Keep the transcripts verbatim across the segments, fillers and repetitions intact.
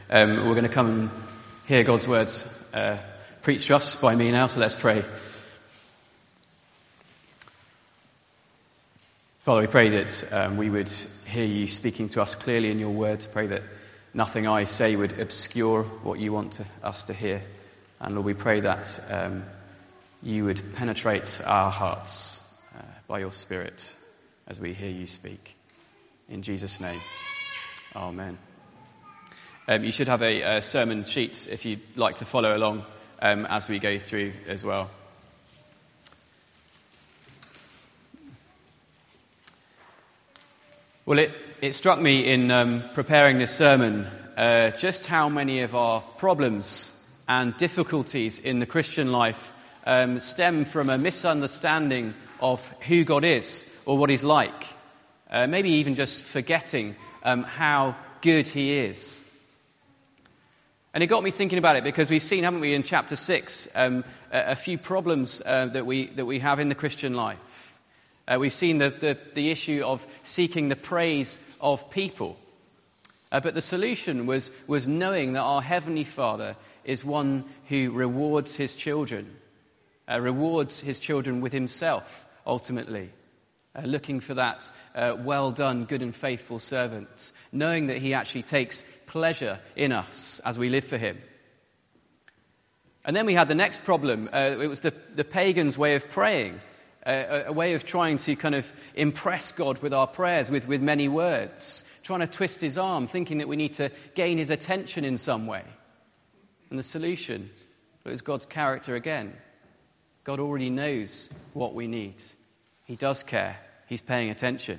Um, we're going to come and hear God's words uh, preached to us by me now, so let's pray. Father, we pray that um, we would hear you speaking to us clearly in your word. Pray that nothing I say would obscure what you want to, us to hear. And Lord, we pray that um, you would penetrate our hearts uh, by your Spirit as we hear you speak. In Jesus' name, amen. Um, you should have a, a sermon sheet if you'd like to follow along um, as we go through as well. Well, it, it struck me in um, preparing this sermon uh, just how many of our problems and difficulties in the Christian life um, stem from a misunderstanding of who God is or what he's like. Uh, maybe even just forgetting um, how good he is. And it got me thinking about it because we've seen, haven't we, in chapter six, um, a, a few problems uh, that we that we have in the Christian life. Uh, we've seen the, the, the issue of seeking the praise of people. Uh, but the solution was, was knowing that our Heavenly Father is one who rewards his children, uh, rewards his children with himself, ultimately. Uh, looking for that uh, well done, good and faithful servant, knowing that he actually takes pleasure in us as we live for him. And then we had the next problem. Uh, it was the, the pagans' way of praying, uh, a, a way of trying to kind of impress God with our prayers, with, with many words, trying to twist his arm, thinking that we need to gain his attention in some way. And the solution was God's character again. God already knows what we need. He does care. He's paying attention.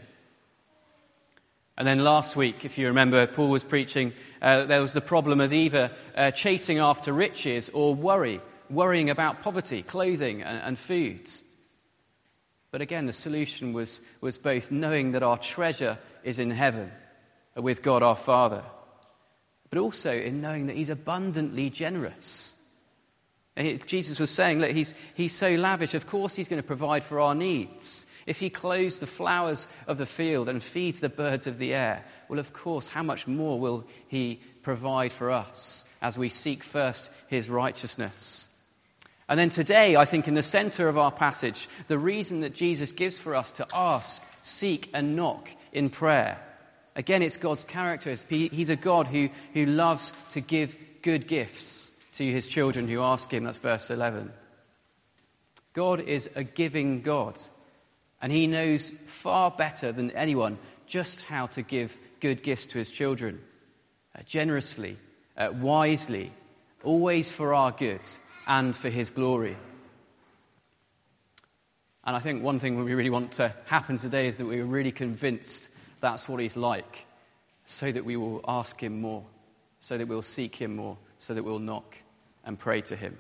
And then last week, if you remember, Paul was preaching, uh, there was the problem of either uh, chasing after riches or worry, worrying about poverty, clothing and, and food. But again, the solution was, was both knowing that our treasure is in heaven with God our Father, but also in knowing that he's abundantly generous. Jesus was saying, look, he's, he's so lavish, of course he's going to provide for our needs. If he clothes the flowers of the field and feeds the birds of the air, well, of course, how much more will he provide for us as we seek first his righteousness? And then today, I think in the center of our passage, the reason that Jesus gives for us to ask, seek and knock in prayer. Again, it's God's character. He's a God who, who loves to give good gifts to his children who ask him. That's verse eleven. God is a giving God. And he knows far better than anyone just how to give good gifts to his children. Uh, generously, uh, wisely, always for our good and for his glory. And I think one thing we really want to happen today is that we're really convinced that's what he's like, so that we will ask him more, so that we'll seek him more, so that we'll knock and pray to him.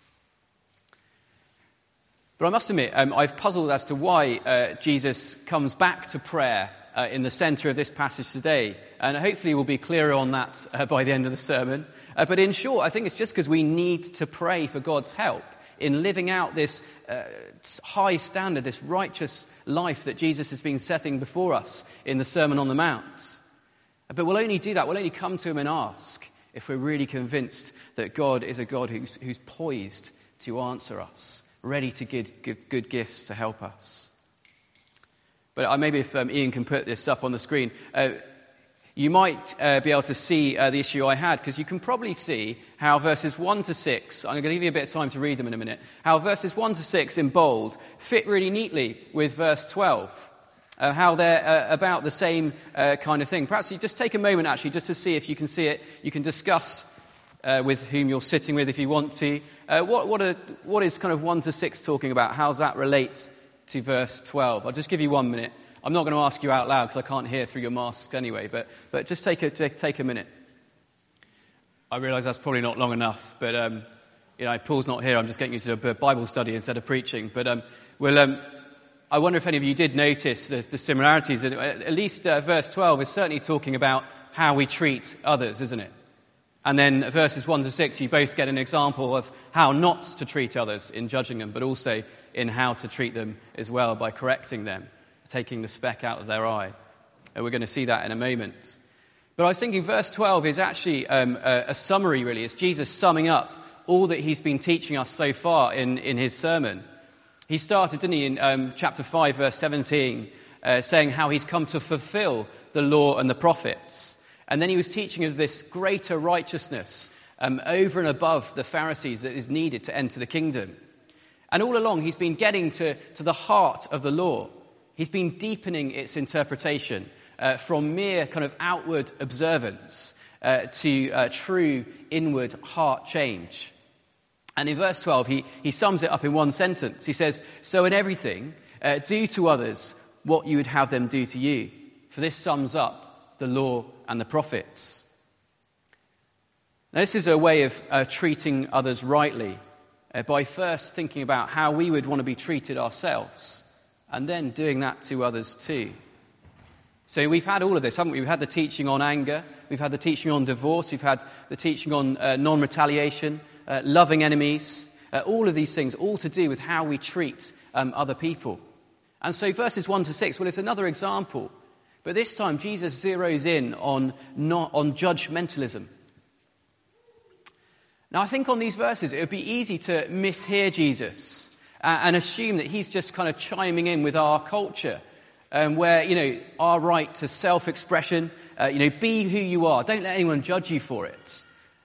But I must admit, um, I've puzzled as to why uh, Jesus comes back to prayer uh, in the centre of this passage today. And hopefully we'll be clearer on that uh, by the end of the sermon. Uh, but in short, I think it's just because we need to pray for God's help in living out this uh, high standard, this righteous life that Jesus has been setting before us in the Sermon on the Mount. But we'll only do that, we'll only come to him and ask if we're really convinced that God is a God who's, who's poised to answer us, ready to give good, good gifts to help us. But uh, maybe if um, Ian can put this up on the screen, uh, you might uh, be able to see uh, the issue I had, because you can probably see how verses one to six, I'm going to give you a bit of time to read them in a minute, how verses one to six in bold fit really neatly with verse twelve, uh, how they're uh, about the same uh, kind of thing. Perhaps you just take a moment actually just to see if you can see it. You can discuss uh, with whom you're sitting with if you want to. Uh, what, what, are, what is kind of one to six talking about? How does that relate to verse twelve? I'll just give you one minute. I'm not going to ask you out loud because I can't hear through your masks anyway, but, but just take a, take, take a minute. I realise that's probably not long enough, but um, you know, Paul's not here. I'm just getting you to a Bible study instead of preaching. But um, well, um, I wonder if any of you did notice the, the similarities. At least uh, verse twelve is certainly talking about how we treat others, isn't it? And then verses one to six, you both get an example of how not to treat others in judging them, but also in how to treat them as well by correcting them, taking the speck out of their eye. And we're going to see that in a moment. But I was thinking verse twelve is actually um, a, a summary, really. It's Jesus summing up all that he's been teaching us so far in, in his sermon. He started, didn't he, in um, chapter five, verse seventeen, uh, saying how he's come to fulfill the law and the prophets. And then he was teaching us this greater righteousness um, over and above the Pharisees that is needed to enter the kingdom. And all along, he's been getting to, to the heart of the law. He's been deepening its interpretation uh, from mere kind of outward observance uh, to uh, true inward heart change. And in verse twelve, he, he sums it up in one sentence. He says, "So in everything, uh, do to others what you would have them do to you. For this sums up the law and the prophets." Now, this is a way of uh, treating others rightly, uh, by first thinking about how we would want to be treated ourselves, and then doing that to others too. So we've had all of this, haven't we? We've had the teaching on anger, we've had the teaching on divorce, we've had the teaching on uh, non-retaliation, uh, loving enemies, uh, all of these things, all to do with how we treat um, other people. And so verses one to six, well, it's another example. But this time, Jesus zeroes in on, not, on judgmentalism. Now, I think on these verses, it would be easy to mishear Jesus uh, and assume that he's just kind of chiming in with our culture, um, where, you know, our right to self-expression, uh, you know, be who you are. Don't let anyone judge you for it.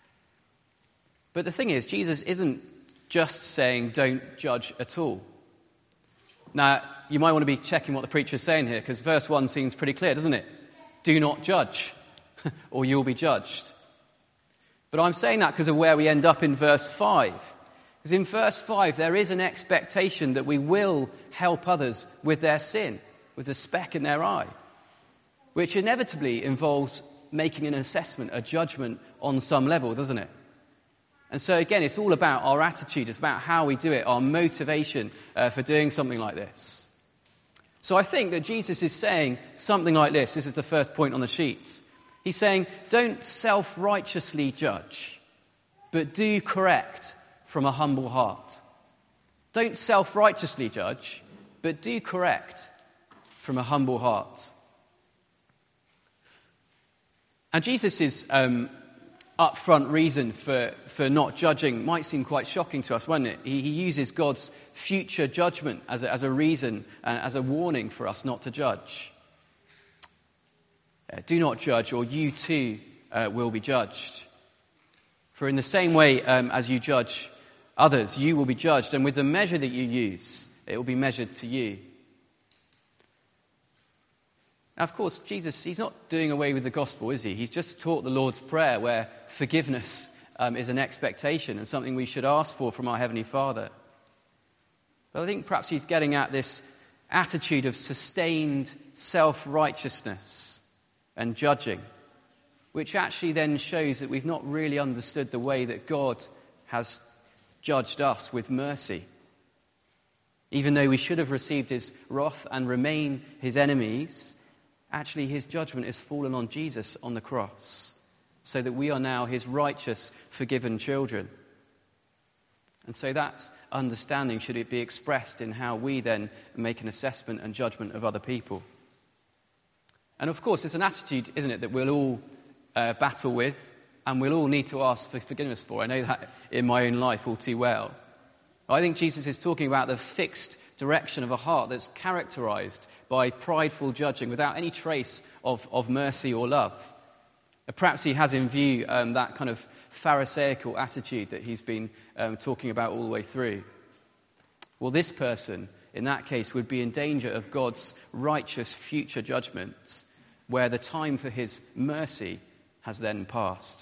But the thing is, Jesus isn't just saying don't judge at all. Now, you might want to be checking what the preacher is saying here, because verse one seems pretty clear, doesn't it? Do not judge, or you'll be judged. But I'm saying that because of where we end up in verse five. Because in verse five, there is an expectation that we will help others with their sin, with the speck in their eye, which inevitably involves making an assessment, a judgment on some level, doesn't it? And so again, it's all about our attitude. It's about how we do it, our motivation uh, for doing something like this. So I think that Jesus is saying something like this. This is the first point on the sheet. He's saying, don't self-righteously judge, but do correct from a humble heart. Don't self-righteously judge, but do correct from a humble heart. And Jesus' um, upfront reason for, for not judging might seem quite shocking to us, wouldn't it? He, he uses God's future judgment as a, as a reason and as a warning for us not to judge. Uh, do not judge, or you too uh, will be judged. For in the same way um, as you judge others, you will be judged, and with the measure that you use, it will be measured to you. Now, of course, Jesus, he's not doing away with the gospel, is he? He's just taught the Lord's Prayer, where forgiveness um, is an expectation and something we should ask for from our Heavenly Father. But I think perhaps he's getting at this attitude of sustained self-righteousness and judging, which actually then shows that we've not really understood the way that God has judged us with mercy. Even though we should have received his wrath and remain his enemies, actually his judgment has fallen on Jesus on the cross, so that we are now his righteous, forgiven children. And so that understanding should it be expressed in how we then make an assessment and judgment of other people. And of course, it's an attitude, isn't it, that we'll all uh, battle with and we'll all need to ask for forgiveness for. I know that in my own life all too well. I think Jesus is talking about the fixed direction of a heart that's characterized by prideful judging without any trace of, of mercy or love. Uh, perhaps he has in view um, that kind of pharisaical attitude that he's been um, talking about all the way through. Well, this person, in that case, would be in danger of God's righteous future judgment, where the time for his mercy has then passed.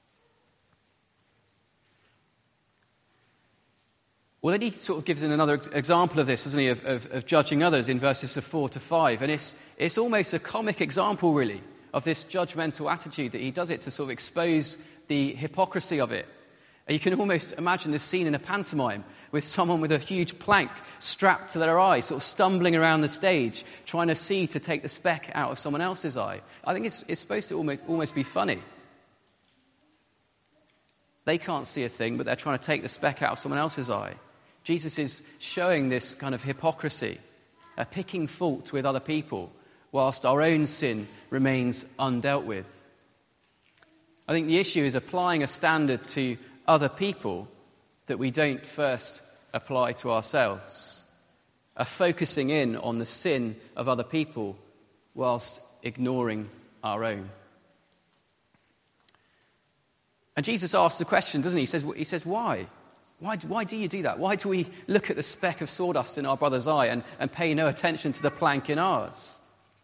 Well, then he sort of gives in another ex- example of this, doesn't he, of, of, of judging others in verses of four to five. And it's, it's almost a comic example, really, of this judgmental attitude, that he does it to sort of expose the hypocrisy of it. And you can almost imagine this scene in a pantomime with someone with a huge plank strapped to their eye, sort of stumbling around the stage, trying to see to take the speck out of someone else's eye. I think it's, it's supposed to almost, almost be funny. They can't see a thing, but they're trying to take the speck out of someone else's eye. Jesus is showing this kind of hypocrisy, a picking fault with other people, whilst our own sin remains undealt with. I think the issue is applying a standard to other people that we don't first apply to ourselves, a focusing in on the sin of other people whilst ignoring our own. And Jesus asks the question, doesn't he? He says, he says why? Why, why do you do that? Why do we look at the speck of sawdust in our brother's eye and, and pay no attention to the plank in ours?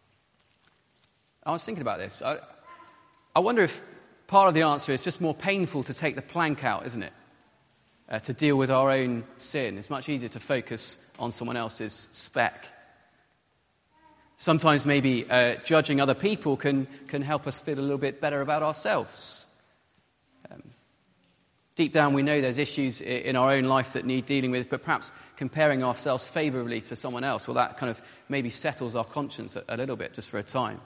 I was thinking about this. I, I wonder if part of the answer is just more painful to take the plank out, isn't it? Uh, to deal with our own sin. It's much easier to focus on someone else's speck. Sometimes maybe uh, judging other people can, can help us feel a little bit better about ourselves. Um, deep down we know there's issues in our own life that need dealing with, but perhaps comparing ourselves favourably to someone else, well, that kind of maybe settles our conscience a, a little bit just for a time.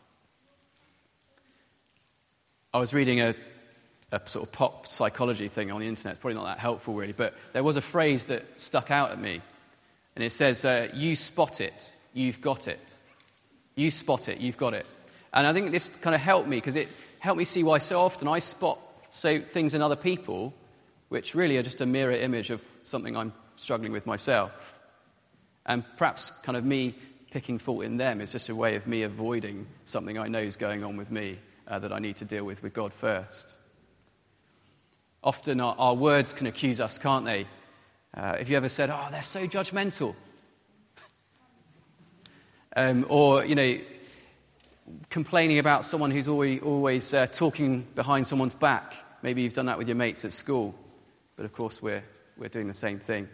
I was reading a, a sort of pop psychology thing on the internet. It's probably not that helpful really, but there was a phrase that stuck out at me, and it says, uh, you spot it, you've got it. You spot it, you've got it. And I think this kind of helped me, because it helped me see why so often I spot so things in other people which really are just a mirror image of something I'm struggling with myself. And perhaps kind of me picking fault in them is just a way of me avoiding something I know is going on with me uh, that I need to deal with with God first. Often our, our words can accuse us, can't they? Uh, if you ever said, oh, they're so judgmental. Um, or, you know, complaining about someone who's always, always uh, talking behind someone's back. Maybe you've done that with your mates at school. But, of course, we're we're doing the same thing.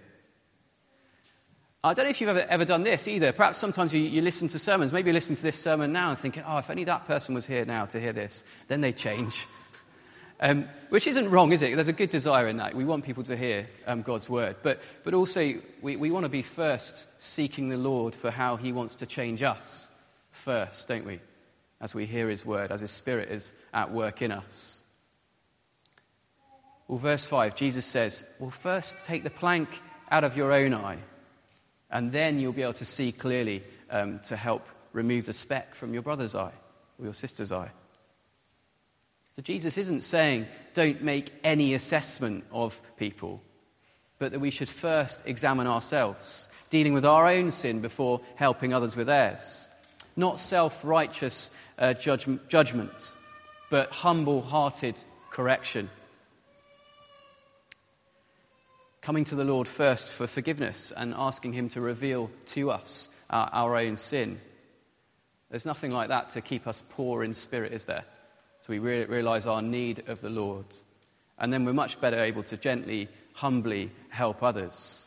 I don't know if you've ever, ever done this either. Perhaps sometimes you, you listen to sermons. Maybe you listen to this sermon now and thinking, oh, if only that person was here now to hear this, then they'd change. Um, which isn't wrong, is it? There's a good desire in that. We want people to hear um, God's word. But but also, we, we want to be first seeking the Lord for how he wants to change us first, don't we? As we hear his word, as his Spirit is at work in us. Well, verse five, Jesus says, well, first take the plank out of your own eye, and then you'll be able to see clearly um, to help remove the speck from your brother's eye or your sister's eye. So Jesus isn't saying don't make any assessment of people, but that we should first examine ourselves, dealing with our own sin before helping others with theirs. Not self-righteous uh, judge- judgment, but humble-hearted correction. Coming to the Lord first for forgiveness and asking him to reveal to us our, our own sin. There's nothing like that to keep us poor in spirit, is there? So we re- realise our need of the Lord. And then we're much better able to gently, humbly help others.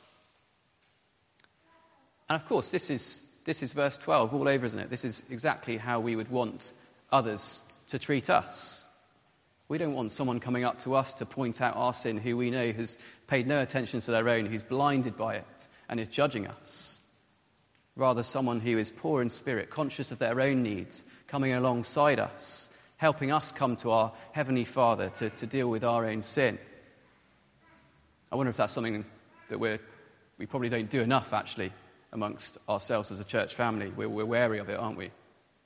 And of course, this is this is verse twelve all over, isn't it? This is exactly how we would want others to treat us. We don't want someone coming up to us to point out our sin who we know has paid no attention to their own, who's blinded by it and is judging us. Rather, someone who is poor in spirit, conscious of their own needs, coming alongside us, helping us come to our Heavenly Father to, to deal with our own sin. I wonder if that's something that we're, we probably don't do enough, actually, amongst ourselves as a church family. We're, we're wary of it, aren't we?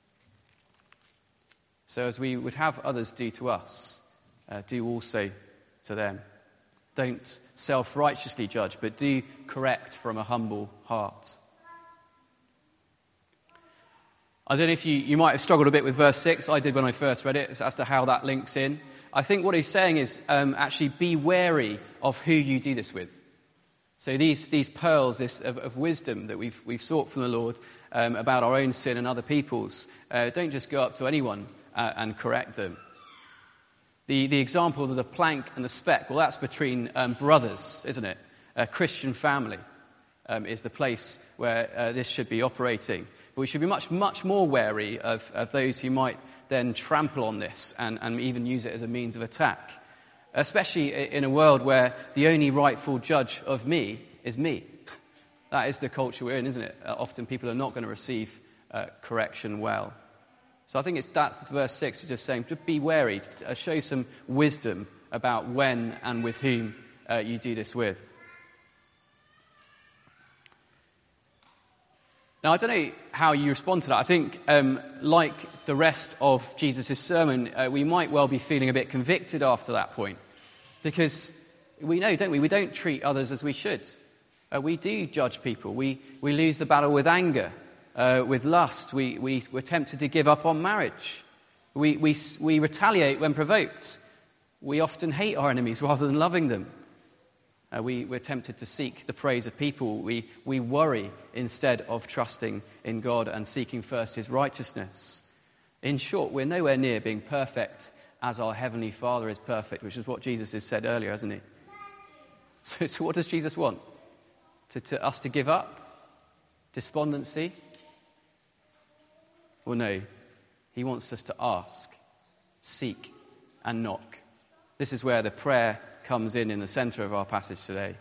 So as we would have others do to us, uh, do also to them. Don't self-righteously judge, but do correct from a humble heart. I don't know if you, you might have struggled a bit with verse six. I did when I first read it, as to how that links in. I think what he's saying is um, actually be wary of who you do this with. So these these pearls this, of, of wisdom that we've we've sought from the Lord um, about our own sin and other people's, uh, don't just go up to anyone uh, and correct them. The the example of the plank and the speck, well, that's between um, brothers, isn't it? A Christian family um, is the place where uh, this should be operating. But we should be much, much more wary of, of those who might then trample on this and, and even use it as a means of attack. Especially in a world where the only rightful judge of me is me. That is the culture we're in, isn't it? Uh, often people are not going to receive uh, correction well. So I think it's that verse six is just saying, just be wary, uh, show some wisdom about when and with whom uh, you do this with. Now, I don't know how you respond to that. I think, um, like the rest of Jesus' sermon, uh, we might well be feeling a bit convicted after that point. Because we know, don't we, we don't treat others as we should. Uh, we do judge people. We, we lose the battle with anger, uh, with lust. We, we, we're tempted to give up on marriage. We, we, we retaliate when provoked. We often hate our enemies rather than loving them. Uh, we, we're tempted to seek the praise of people. We, we worry instead of trusting in God and seeking first his righteousness. In short, we're nowhere near being perfect as our Heavenly Father is perfect, which is what Jesus has said earlier, hasn't he? So, so what does Jesus want? To, to us to give up? Despondency? Well, no. He wants us to ask, seek, and knock. This is where the prayer comes in in the center of our passage today.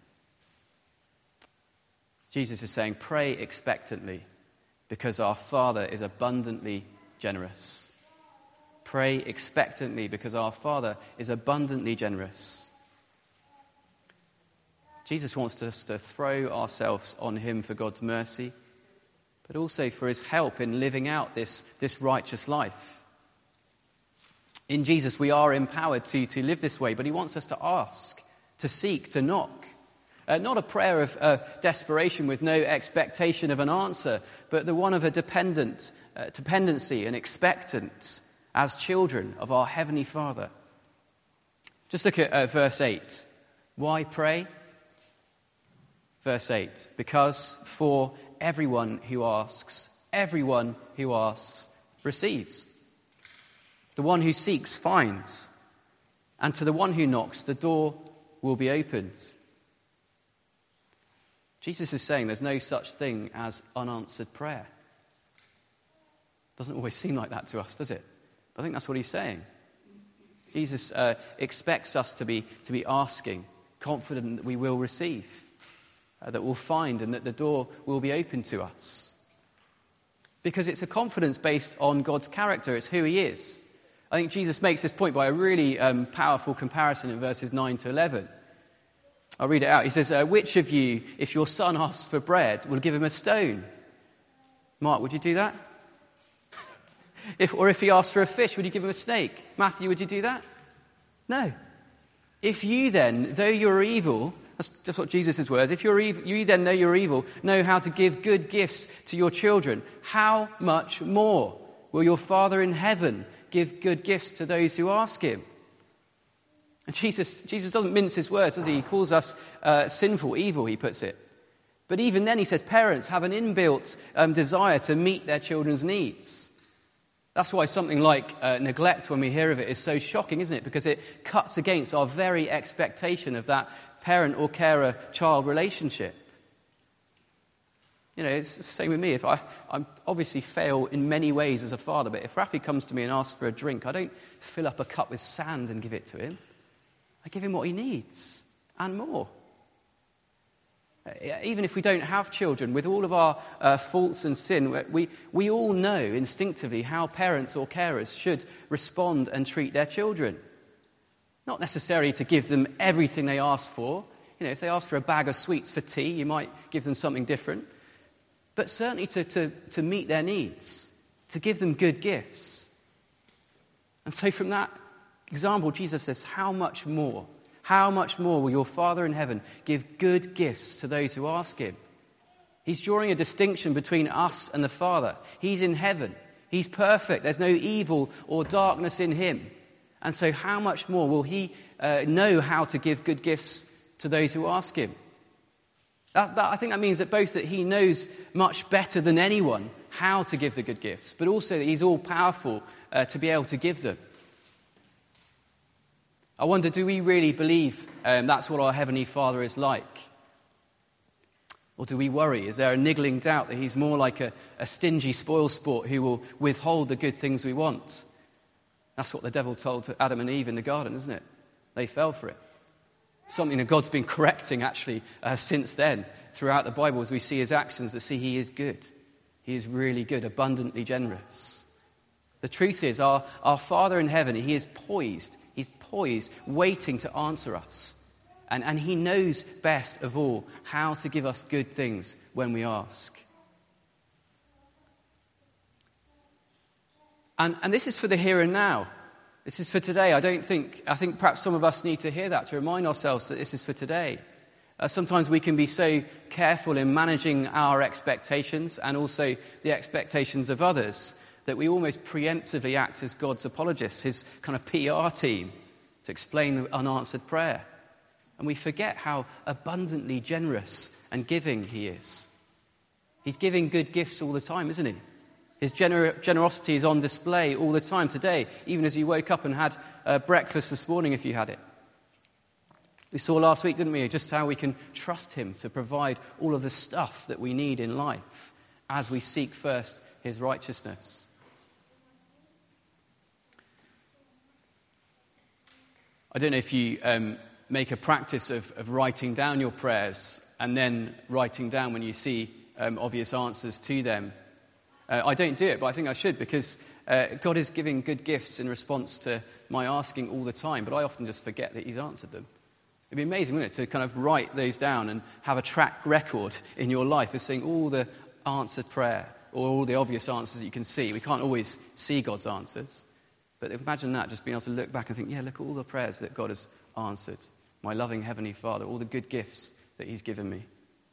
Jesus is saying, pray expectantly because our Father is abundantly generous. Pray expectantly because our Father is abundantly generous. Jesus wants us to throw ourselves on him for God's mercy, but also for his help in living out this, this righteous life. In Jesus, we are empowered to, to live this way, but he wants us to ask, to seek, to knock. Uh, not a prayer of uh, desperation with no expectation of an answer, but the one of a dependent, uh, dependency and expectant as children of our Heavenly Father. Just look at uh, verse eight. Why pray? Verse eight. Because for everyone who asks, everyone who asks receives. The one who seeks finds, and to the one who knocks, the door will be opened. Jesus is saying there's no such thing as unanswered prayer. Doesn't always seem like that to us, does it? But I think that's what he's saying. Jesus uh, expects us to be, to be asking, confident that we will receive, uh, that we'll find, and that the door will be open to us. Because it's a confidence based on God's character, it's who he is. I think Jesus makes this point by a really um, powerful comparison in verses nine to eleven. I'll read it out. He says, uh, which of you, if your son asks for bread, will give him a stone? Mark, would you do that? if, or if he asks for a fish, would you give him a snake? Matthew, would you do that? No. If you then, though you're evil, that's just what Jesus' words, if you're evil, you then, though you're evil, know how to give good gifts to your children, how much more will your Father in heaven give good gifts to those who ask him? And Jesus, Jesus doesn't mince his words, does he? He calls us uh, sinful, evil, he puts it. But even then, he says parents have an inbuilt um, desire to meet their children's needs. That's why something like uh, neglect, when we hear of it, is so shocking, isn't it? Because it cuts against our very expectation of that parent or carer-child relationship. You know, it's the same with me. If I, I obviously fail in many ways as a father, but if Rafi comes to me and asks for a drink, I don't fill up a cup with sand and give it to him. I give him what he needs and more. Even if we don't have children, with all of our uh, faults and sin, we, we all know instinctively how parents or carers should respond and treat their children. Not necessarily to give them everything they ask for. You know, if they ask for a bag of sweets for tea, you might give them something different. But certainly to, to, to meet their needs, to give them good gifts. And so from that example, Jesus says, how much more, how much more will your Father in heaven give good gifts to those who ask him? He's drawing a distinction between us and the Father. He's in heaven. He's perfect. There's no evil or darkness in him. And so how much more will he uh, know how to give good gifts to those who ask him? That, that, I think that means that both that he knows much better than anyone how to give the good gifts, but also that he's all-powerful uh, to be able to give them. I wonder, do we really believe um, that's what our Heavenly Father is like? Or do we worry? Is there a niggling doubt that he's more like a, a stingy spoilsport who will withhold the good things we want? That's what the devil told to Adam and Eve in the garden, isn't it? They fell for it. Something that God's been correcting, actually, uh, since then. Throughout the Bible, as we see his actions, to see he is good. He is really good, abundantly generous. The truth is, our, our Father in heaven, he is poised. He's poised, waiting to answer us. And, and he knows best of all how to give us good things when we ask. And, and this is for the here and now. This is for today. I don't think, I think perhaps some of us need to hear that, to remind ourselves that this is for today. Uh, sometimes we can be so careful in managing our expectations and also the expectations of others that we almost preemptively act as God's apologists, his kind of P R team, to explain the unanswered prayer. And we forget how abundantly generous and giving he is. He's giving good gifts all the time, isn't he? His gener- generosity is on display all the time today, even as you woke up and had uh, breakfast this morning if you had it. We saw last week, didn't we, just how we can trust him to provide all of the stuff that we need in life as we seek first his righteousness. I don't know if you um, make a practice of, of writing down your prayers and then writing down when you see um, obvious answers to them. Uh, I don't do it, but I think I should, because uh, God is giving good gifts in response to my asking all the time, but I often just forget that he's answered them. It'd be amazing, wouldn't it, to kind of write those down and have a track record in your life of seeing all the answered prayer or all the obvious answers that you can see. We can't always see God's answers, but imagine that, just being able to look back and think, yeah, look at all the prayers that God has answered. My loving Heavenly Father, all the good gifts that he's given me.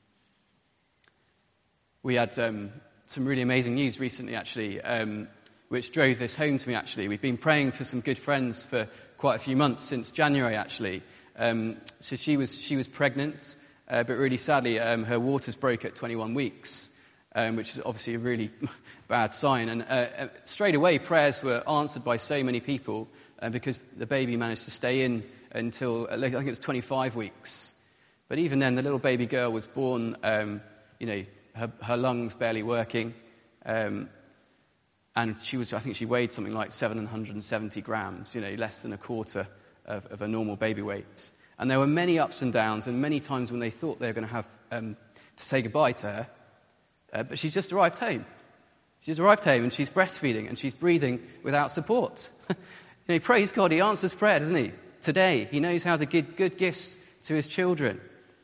We had um, some really amazing news recently, actually, um, which drove this home to me, actually. We've been praying for some good friends for quite a few months, since January, actually. Um, so she was she was pregnant, uh, but really sadly um, her waters broke at twenty-one weeks, um, which is obviously a really bad sign. And uh, uh, straight away prayers were answered by so many people uh, because the baby managed to stay in until, I think it was twenty-five weeks. But even then, the little baby girl was born, um, you know, her, her lungs barely working, um, and she was, I think she weighed something like seven hundred seventy grams, you know, less than a quarter Of, of a normal baby weight. And there were many ups and downs, and many times when they thought they were going to have um, to say goodbye to her, uh, but she's just arrived home. She's arrived home and she's breastfeeding and she's breathing without support. You know, praise God, he answers prayer, doesn't he? Today, he knows how to give good gifts to his children.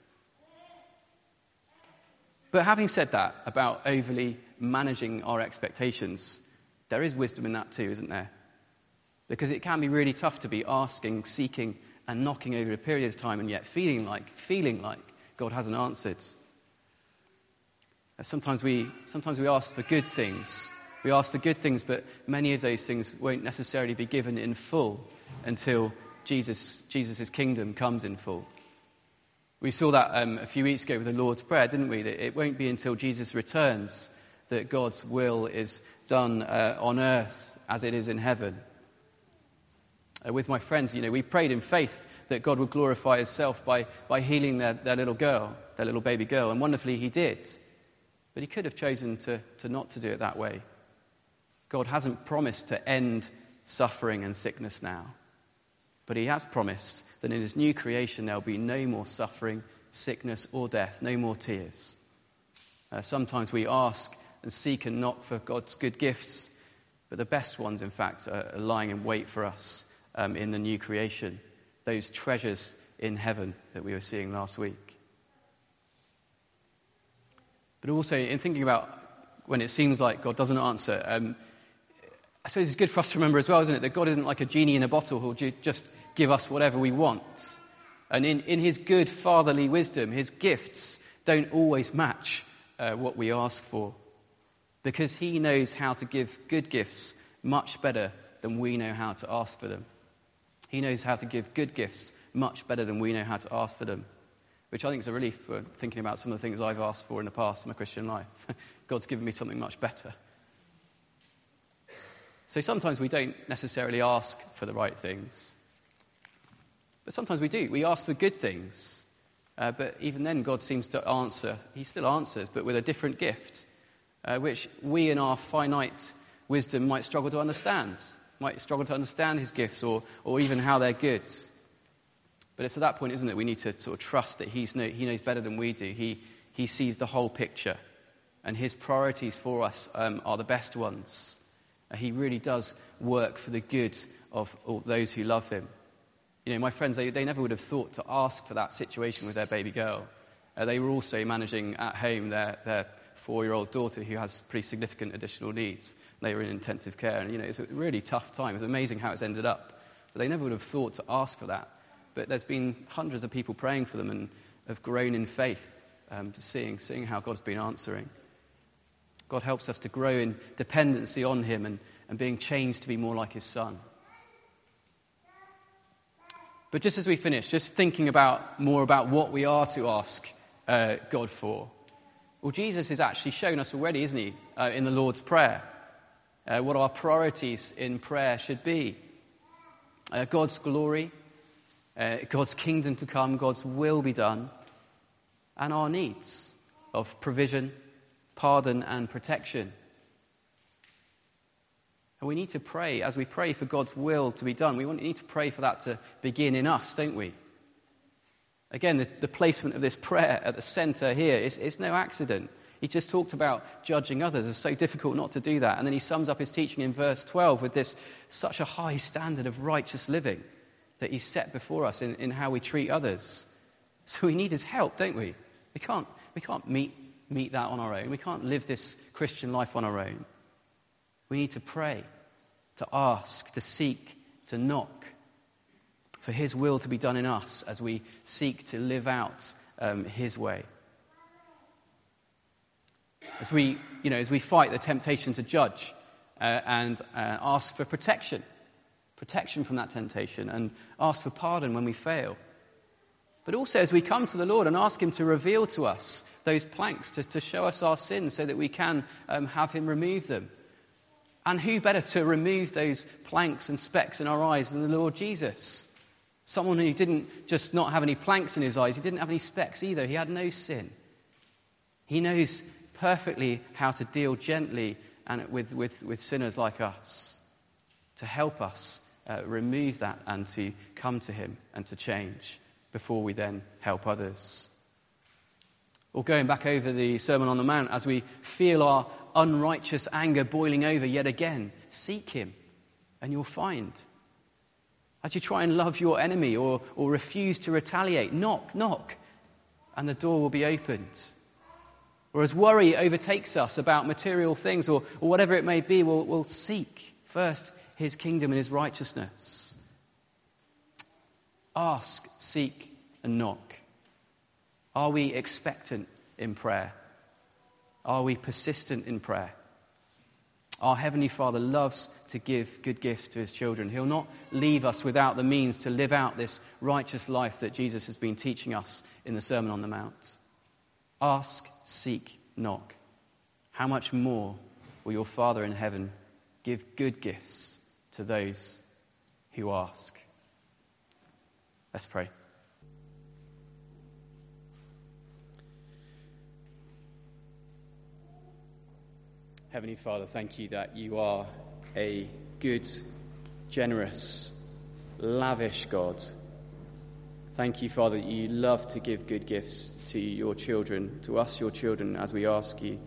But having said that about overly managing our expectations, there is wisdom in that too, isn't there? Because it can be really tough to be asking, seeking, and knocking over a period of time and yet feeling like, feeling like God hasn't answered. Sometimes we, sometimes we ask for good things. We ask for good things, but many of those things won't necessarily be given in full until Jesus, Jesus' kingdom comes in full. We saw that um, a few weeks ago with the Lord's Prayer, didn't we? That it won't be until Jesus returns that God's will is done uh, on earth as it is in heaven. Uh, with my friends, you know, we prayed in faith that God would glorify himself by, by healing their, their little girl, their little baby girl, and wonderfully he did. But he could have chosen to, to not to do it that way. God hasn't promised to end suffering and sickness now, but he has promised that in his new creation there will be no more suffering, sickness or death, no more tears. Uh, sometimes we ask and seek and knock for God's good gifts, but the best ones, in fact, are lying in wait for us Um, in the new creation, those treasures in heaven that we were seeing last week. But also, in thinking about when it seems like God doesn't answer, um, I suppose it's good for us to remember as well, isn't it, that God isn't like a genie in a bottle who'll ju- just give us whatever we want. And in, in his good fatherly wisdom, his gifts don't always match uh, what we ask for, because he knows how to give good gifts much better than we know how to ask for them. He knows how to give good gifts much better than we know how to ask for them, which I think is a relief for thinking about some of the things I've asked for in the past in my Christian life. God's given me something much better. So sometimes we don't necessarily ask for the right things, but sometimes we do. We ask for good things, uh, but even then God seems to answer. He still answers, but with a different gift, uh, which we in our finite wisdom might struggle to understand. Might struggle to understand his gifts or or even how they're good. But it's at that point, isn't it, we need to sort of trust that he's know, he knows better than we do. He he sees the whole picture, and his priorities for us um, are the best ones. Uh, he really does work for the good of all those who love him. You know, my friends, they, they never would have thought to ask for that situation with their baby girl. Uh, they were also managing at home their, their four-year-old daughter who has pretty significant additional needs. They were in intensive care, and you know, it's a really tough time. It's amazing how it's ended up. But they never would have thought to ask for that. But there's been hundreds of people praying for them and have grown in faith, um, to seeing, seeing how God's been answering. God helps us to grow in dependency on him and, and being changed to be more like his son. But just as we finish, just thinking about more about what we are to ask uh, God for. Well, Jesus has actually shown us already, isn't he, uh, in the Lord's Prayer, uh, what our priorities in prayer should be. Uh, God's glory, uh, God's kingdom to come, God's will be done, and our needs of provision, pardon, and protection. And we need to pray, as we pray for God's will to be done, we need to pray for that to begin in us, don't we? Again, the, the placement of this prayer at the centre here is, is no accident. He just talked about judging others. It's so difficult not to do that. And then he sums up his teaching in verse twelve with this such a high standard of righteous living that he's set before us in, in how we treat others. So we need his help, don't we? We can't, we can't meet, meet that on our own. We can't live this Christian life on our own. We need to pray, to ask, to seek, to knock, for his will to be done in us as we seek to live out um, his way. As we, you know, as we fight the temptation to judge uh, and uh, ask for protection, protection from that temptation, and ask for pardon when we fail. But also as we come to the Lord and ask him to reveal to us those planks, to, to show us our sins so that we can um, have him remove them. And who better to remove those planks and specks in our eyes than the Lord Jesus? Someone who didn't just not have any planks in his eyes, he didn't have any specks either. He had no sin. He knows perfectly how to deal gently and with, with, with sinners like us, to help us uh, remove that and to come to him and to change before we then help others. Or going back over the Sermon on the Mount, as we feel our unrighteous anger boiling over yet again, seek him and you'll find. As you try and love your enemy or, or refuse to retaliate, knock, knock, and the door will be opened. Or as worry overtakes us about material things or, or whatever it may be, we'll, we'll seek first his kingdom and his righteousness. Ask, seek, and knock. Are we expectant in prayer? Are we persistent in prayer? Our Heavenly Father loves to give good gifts to his children. He'll not leave us without the means to live out this righteous life that Jesus has been teaching us in the Sermon on the Mount. Ask, seek, knock. How much more will your Father in heaven give good gifts to those who ask? Let's pray. Heavenly Father, thank you that you are a good, generous, lavish God. Thank you, Father, that you love to give good gifts to your children, to us, your children, as we ask you.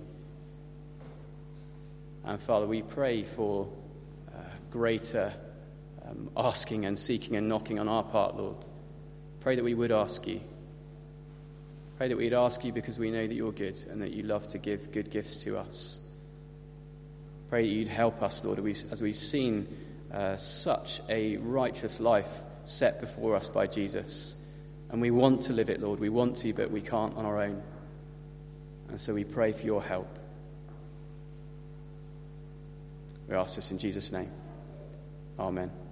And Father, we pray for uh, greater um, asking and seeking and knocking on our part, Lord. Pray that we would ask you. Pray that we'd ask you because we know that you're good and that you love to give good gifts to us. Pray that you'd help us, Lord, as we've seen uh, such a righteous life set before us by Jesus. And we want to live it, Lord. We want to, but we can't on our own. And so we pray for your help. We ask this in Jesus' name. Amen.